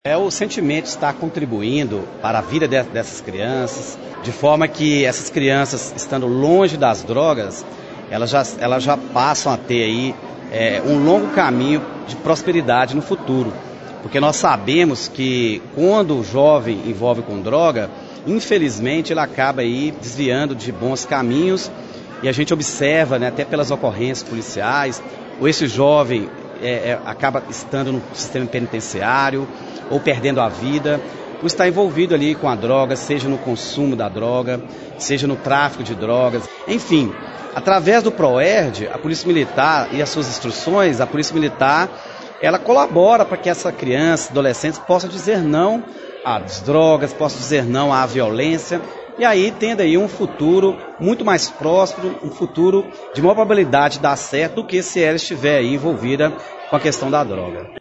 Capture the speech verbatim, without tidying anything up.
É o sentimento estar contribuindo para a vida de, dessas crianças, de forma que essas crianças, estando longe das drogas, elas já, elas já passam a ter aí é, um longo caminho de prosperidade no futuro. Porque nós sabemos que quando o jovem envolve com droga, infelizmente ele acaba aí desviando de bons caminhos, e a gente observa, né, até pelas ocorrências policiais, ou esse jovem é, é, acaba estando no sistema penitenciário, ou perdendo a vida, por estar envolvido ali com a droga, seja no consumo da droga, seja no tráfico de drogas. Enfim, através do PROERD, a Polícia Militar e as suas instruções, a Polícia Militar, ela colabora para que essa criança, adolescente, possa dizer não às drogas, possa dizer não à violência, e aí tendo aí um futuro muito mais próspero, um futuro de maior probabilidade de dar certo do que se ela estiver aí envolvida com a questão da droga.